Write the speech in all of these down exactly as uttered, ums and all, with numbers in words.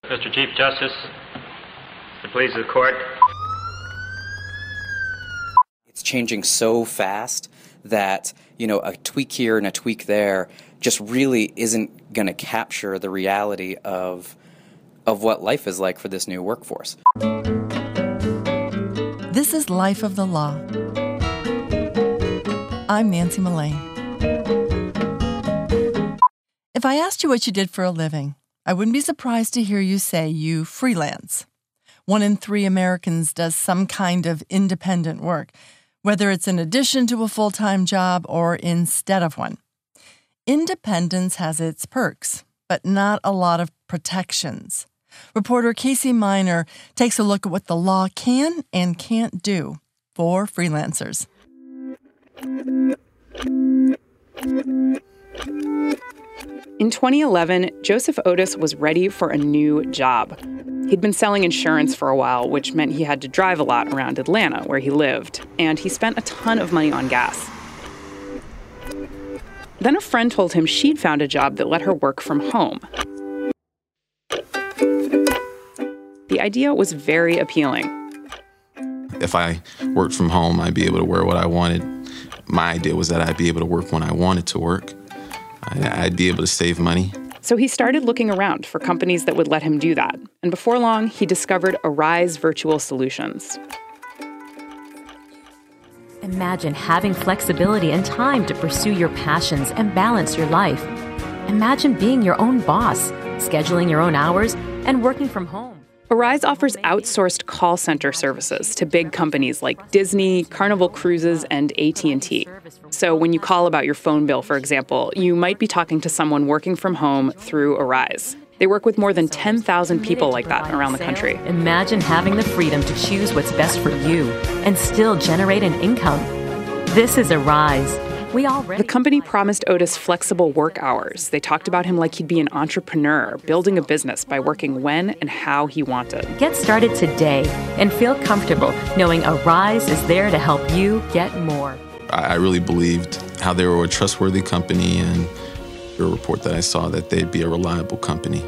Mister Chief Justice, the pleas of the court. It's changing so fast that, you know, a tweak here and a tweak there just really isn't going to capture the reality of of what life is like for this new workforce. This is Life of the Law. I'm Nancy Mullane. If I asked you what you did for a living, I wouldn't be surprised to hear you say you freelance. One in three Americans does some kind of independent work, whether it's in addition to a full-time job or instead of one. Independence has its perks, but not a lot of protections. Reporter Casey Miner takes a look at what the law can and can't do for freelancers. In twenty eleven, Joseph Otis was ready for a new job. He'd been selling insurance for a while, which meant he had to drive a lot around Atlanta, where he lived, and he spent a ton of money on gas. Then a friend told him she'd found a job that let her work from home. The idea was very appealing. If I worked from home, I'd be able to wear what I wanted. My idea was that I'd be able to work when I wanted to work. I'd be able to save money. So he started looking around for companies that would let him do that. And before long, he discovered Arise Virtual Solutions. Imagine having flexibility and time to pursue your passions and balance your life. Imagine being your own boss, scheduling your own hours, and working from home. Arise offers outsourced call center services to big companies like Disney, Carnival Cruises, and A T and T. So when you call about your phone bill, for example, you might be talking to someone working from home through Arise. They work with more than ten thousand people like that around the country. Imagine having the freedom to choose what's best for you and still generate an income. This is Arise. We already the company promised Otis flexible work hours. They talked about him like he'd be an entrepreneur, building a business by working when and how he wanted. Get started today and feel comfortable knowing Arise is there to help you get more. I really believed how they were a trustworthy company, and a report that I saw that they'd be a reliable company.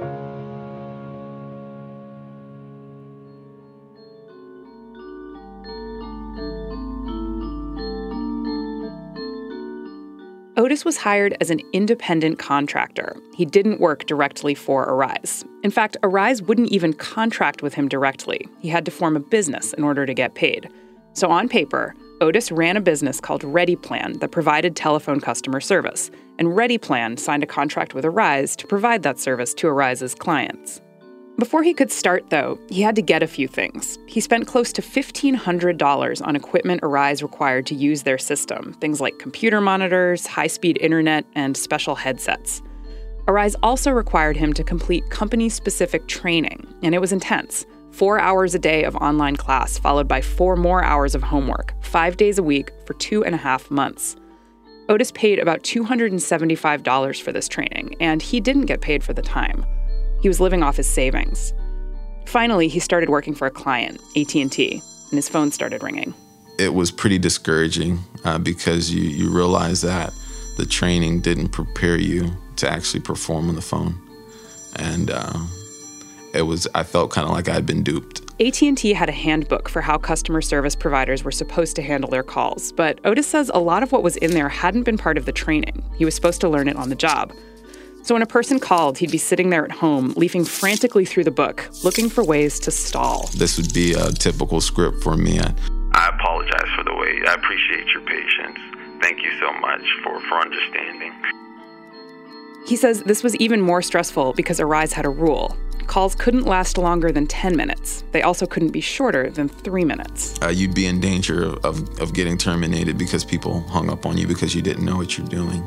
Otis was hired as an independent contractor. He didn't work directly for Arise. In fact, Arise wouldn't even contract with him directly. He had to form a business in order to get paid. So on paper, Otis ran a business called ReadyPlan that provided telephone customer service, and ReadyPlan signed a contract with Arise to provide that service to Arise's clients. Before he could start, though, he had to get a few things. He spent close to fifteen hundred dollars on equipment Arise required to use their system, things like computer monitors, high-speed internet, and special headsets. Arise also required him to complete company-specific training, and it was intense. Four hours a day of online class, followed by four more hours of homework, five days a week for two and a half months. Otis paid about two hundred seventy-five dollars for this training, and he didn't get paid for the time. He was living off his savings. Finally, he started working for a client, A T and T, and his phone started ringing. It was pretty discouraging uh, because you, you realize that the training didn't prepare you to actually perform on the phone. And uh, it was, I felt kind of like I'd been duped. A T and T had a handbook for how customer service providers were supposed to handle their calls, but Otis says a lot of what was in there hadn't been part of the training. He was supposed to learn it on the job. So when a person called, he'd be sitting there at home, leafing frantically through the book, looking for ways to stall. This would be a typical script for me. I apologize for the wait. I appreciate your patience. Thank you so much for, for understanding. He says this was even more stressful because Arise had a rule. Calls couldn't last longer than ten minutes. They also couldn't be shorter than three minutes. Uh, you'd be in danger of, of, of getting terminated because people hung up on you because you didn't know what you're doing.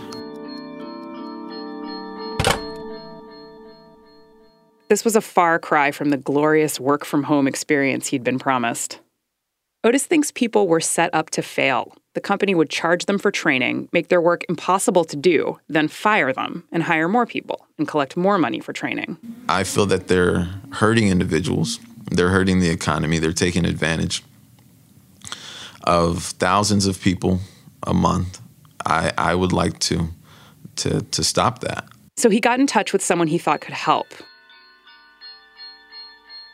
This was a far cry from the glorious work-from-home experience he'd been promised. Otis thinks people were set up to fail. The company would charge them for training, make their work impossible to do, then fire them and hire more people and collect more money for training. I feel that they're hurting individuals. They're hurting the economy. They're taking advantage of thousands of people a month. I, I would like to, to, to stop that. So he got in touch with someone he thought could help.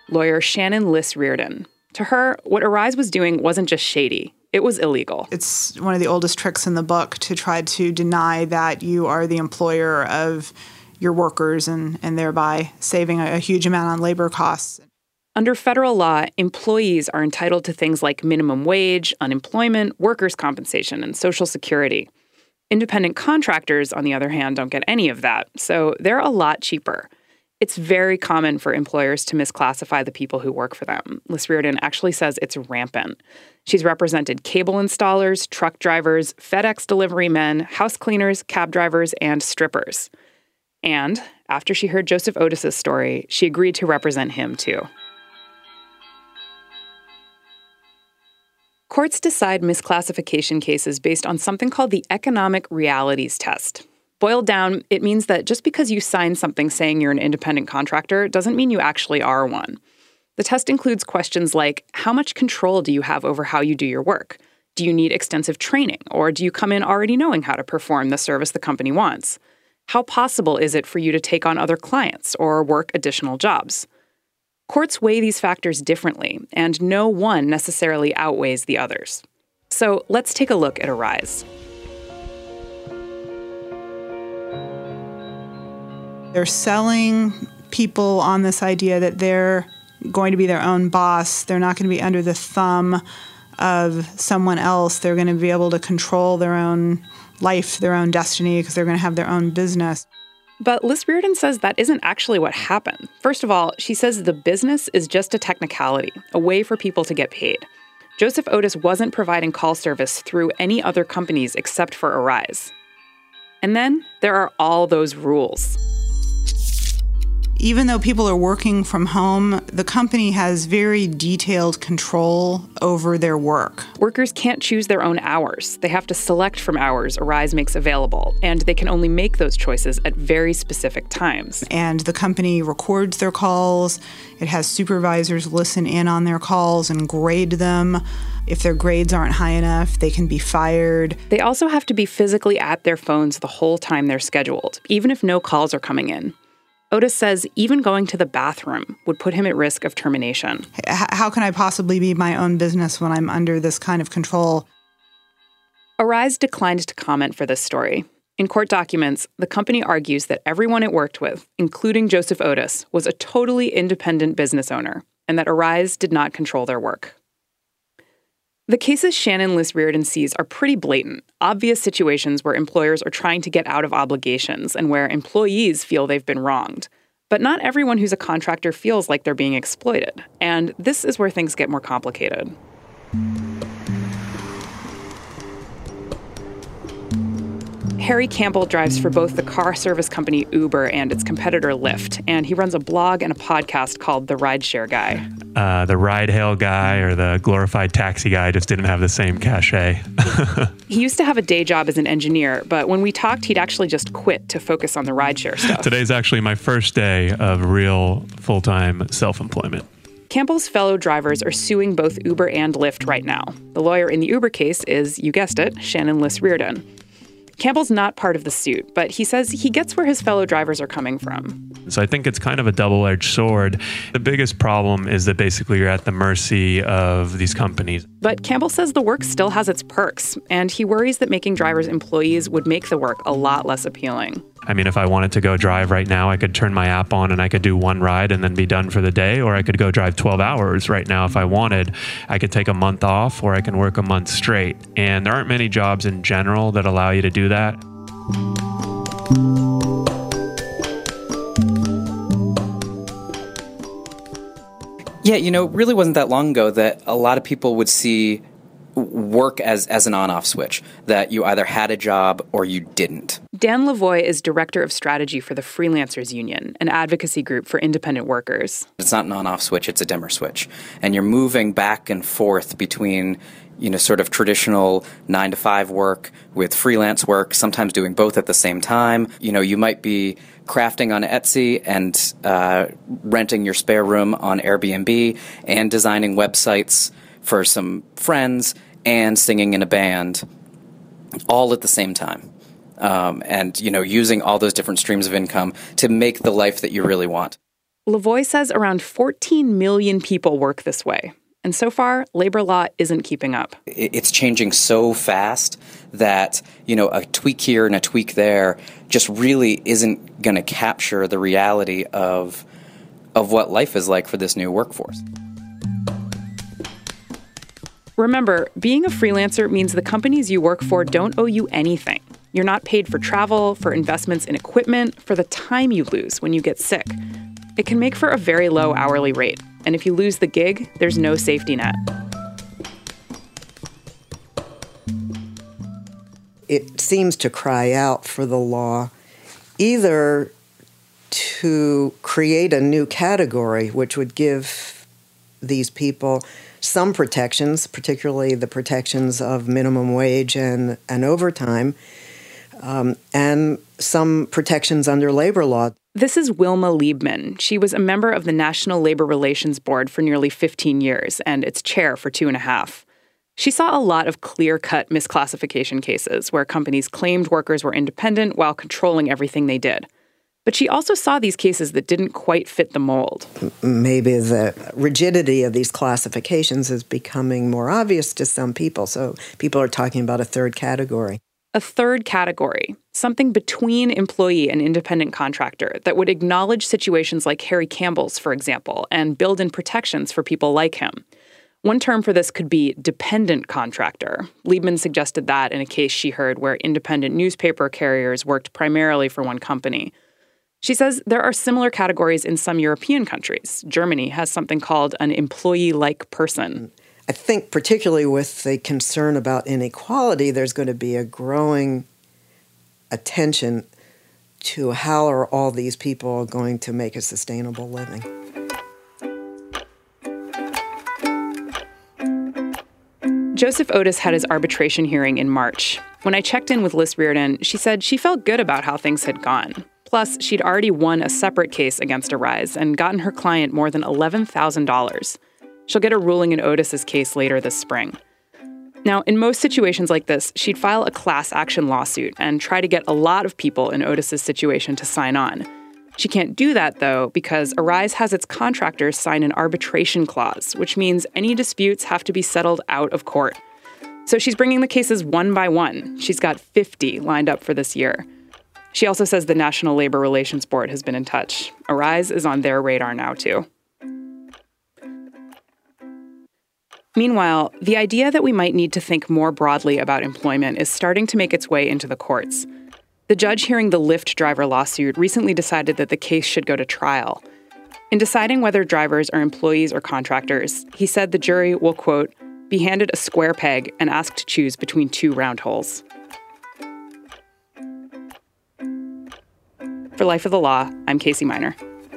lawyer Shannon Liss Reardon. To her, what Arise was doing wasn't just shady. It was illegal. It's one of the oldest tricks in the book to try to deny that you are the employer of your workers and, and thereby saving a, a huge amount on labor costs. Under federal law, employees are entitled to things like minimum wage, unemployment, workers' compensation, and Social Security. Independent contractors, on the other hand, don't get any of that, so they're a lot cheaper. It's very common for employers to misclassify the people who work for them. Liss Reardon actually says it's rampant. She's represented cable installers, truck drivers, FedEx delivery men, house cleaners, cab drivers, and strippers. And after she heard Joseph Otis's story, she agreed to represent him too. Courts decide misclassification cases based on something called the economic realities test. Boiled down, it means that just because you sign something saying you're an independent contractor doesn't mean you actually are one. The test includes questions like, how much control do you have over how you do your work? Do you need extensive training, or do you come in already knowing how to perform the service the company wants? How possible is it for you to take on other clients or work additional jobs? Courts weigh these factors differently, and no one necessarily outweighs the others. So let's take a look at Arise. They're selling people on this idea that they're going to be their own boss. They're not going to be under the thumb of someone else. They're going to be able to control their own life, their own destiny, because they're going to have their own business. But Liss Reardon says that isn't actually what happened. First of all, she says the business is just a technicality, a way for people to get paid. Joseph Otis wasn't providing call service through any other companies except for Arise. And then there are all those rules. Even though people are working from home, the company has very detailed control over their work. Workers can't choose their own hours. They have to select from hours Arise makes available, and they can only make those choices at very specific times. And the company records their calls. It has supervisors listen in on their calls and grade them. If their grades aren't high enough, they can be fired. They also have to be physically at their phones the whole time they're scheduled, even if no calls are coming in. Otis says even going to the bathroom would put him at risk of termination. How can I possibly be my own business when I'm under this kind of control? Arise declined to comment for this story. In court documents, the company argues that everyone it worked with, including Joseph Otis, was a totally independent business owner, and that Arise did not control their work. The cases Shannon Liss Reardon sees are pretty blatant, obvious situations where employers are trying to get out of obligations and where employees feel they've been wronged. But not everyone who's a contractor feels like they're being exploited, and this is where things get more complicated. Harry Campbell drives for both the car service company Uber and its competitor Lyft, and he runs a blog and a podcast called The Rideshare Guy. Uh, the ride-hail guy or the glorified taxi guy just didn't have the same cachet. He used to have a day job as an engineer, but when we talked, he'd actually just quit to focus on the rideshare stuff. Today's actually my first day of real full-time self-employment. Campbell's fellow drivers are suing both Uber and Lyft right now. The lawyer in the Uber case is, you guessed it, Shannon Liss Reardon. Campbell's not part of the suit, but he says he gets where his fellow drivers are coming from. So I think it's kind of a double-edged sword. The biggest problem is that basically you're at the mercy of these companies. But Campbell says the work still has its perks, and he worries that making drivers employees would make the work a lot less appealing. I mean, if I wanted to go drive right now, I could turn my app on and I could do one ride and then be done for the day, or I could go drive twelve hours right now if I wanted. I could take a month off, or I can work a month straight. And there aren't many jobs in general that allow you to do that. Yeah, you know, it really wasn't that long ago that a lot of people would see work as, as an on-off switch, that you either had a job or you didn't. Dan Lavoie is director of strategy for the Freelancers Union, an advocacy group for independent workers. It's not an on-off switch, it's a dimmer switch. And you're moving back and forth between, you know, sort of traditional nine to five work with freelance work, sometimes doing both at the same time. You know, you might be crafting on Etsy and uh, renting your spare room on Airbnb and designing websites for some friends and singing in a band all at the same time. Um, and, you know, using all those different streams of income to make the life that you really want. Lavoie says around fourteen million people work this way. And so far, labor law isn't keeping up. It's changing so fast that, you know, a tweak here and a tweak there just really isn't going to capture the reality of of what life is like for this new workforce. Remember, being a freelancer means the companies you work for don't owe you anything. You're not paid for travel, for investments in equipment, for the time you lose when you get sick. It can make for a very low hourly rate. And if you lose the gig, there's no safety net. It seems to cry out for the law either to create a new category which would give these people some protections, particularly the protections of minimum wage and, and overtime, um, and some protections under labor law. This is Wilma Liebman. She was a member of the National Labor Relations Board for nearly fifteen years and its chair for two and a half. She saw a lot of clear-cut misclassification cases where companies claimed workers were independent while controlling everything they did. But she also saw these cases that didn't quite fit the mold. Maybe the rigidity of these classifications is becoming more obvious to some people, so people are talking about a third category. A third category, something between employee and independent contractor that would acknowledge situations like Harry Campbell's, for example, and build in protections for people like him. One term for this could be dependent contractor. Liebman suggested that in a case she heard where independent newspaper carriers worked primarily for one company. She says there are similar categories in some European countries. Germany has something called an employee-like person. I think particularly with the concern about inequality, there's going to be a growing attention to how are all these people going to make a sustainable living. Joseph Otis had his arbitration hearing in March. When I checked in with Liz Reardon, she said she felt good about how things had gone. Plus, she'd already won a separate case against Arise and gotten her client more than eleven thousand dollars. She'll get a ruling in Otis's case later this spring. Now, in most situations like this, she'd file a class action lawsuit and try to get a lot of people in Otis's situation to sign on. She can't do that, though, because Arise has its contractors sign an arbitration clause, which means any disputes have to be settled out of court. So she's bringing the cases one by one. She's got fifty lined up for this year. She also says the National Labor Relations Board has been in touch. Arise is on their radar now, too. Meanwhile, the idea that we might need to think more broadly about employment is starting to make its way into the courts. The judge hearing the Lyft driver lawsuit recently decided that the case should go to trial. In deciding whether drivers are employees or contractors, he said the jury will, quote, be handed a square peg and asked to choose between two round holes. For Life of the Law, I'm Casey Miner.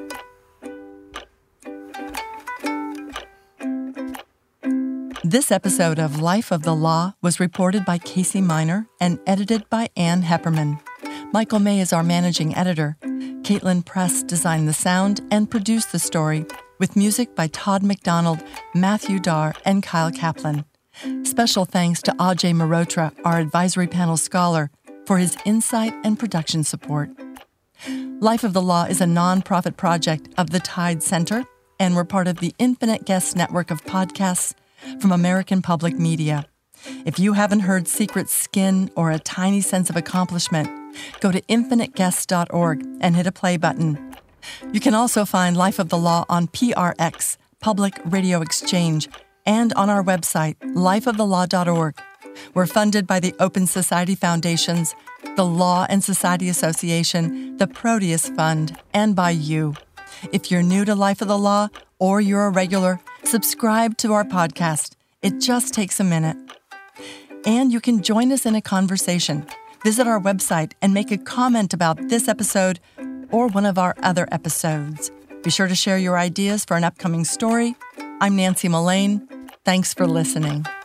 This episode of Life of the Law was reported by Casey Miner and edited by Ann Hepperman. Michael May is our managing editor. Caitlin Press designed the sound and produced the story, with music by Todd McDonald, Matthew Darr, and Kyle Kaplan. Special thanks to Ajay Mehrotra, our advisory panel scholar, for his insight and production support. Life of the Law is a nonprofit project of the Tide Center, and we're part of the Infinite Guests network of podcasts from American Public Media. If you haven't heard Secret Skin or A Tiny Sense of Accomplishment, go to infinite guests dot org and hit a play button. You can also find Life of the Law on P R X, Public Radio Exchange, and on our website, life of the law dot org. We're funded by the Open Society Foundations, the Law and Society Association, the Proteus Fund, and by you. If you're new to Life of the Law or you're a regular, subscribe to our podcast. It just takes a minute. And you can join us in a conversation. Visit our website and make a comment about this episode or one of our other episodes. Be sure to share your ideas for an upcoming story. I'm Nancy Mullane. Thanks for listening.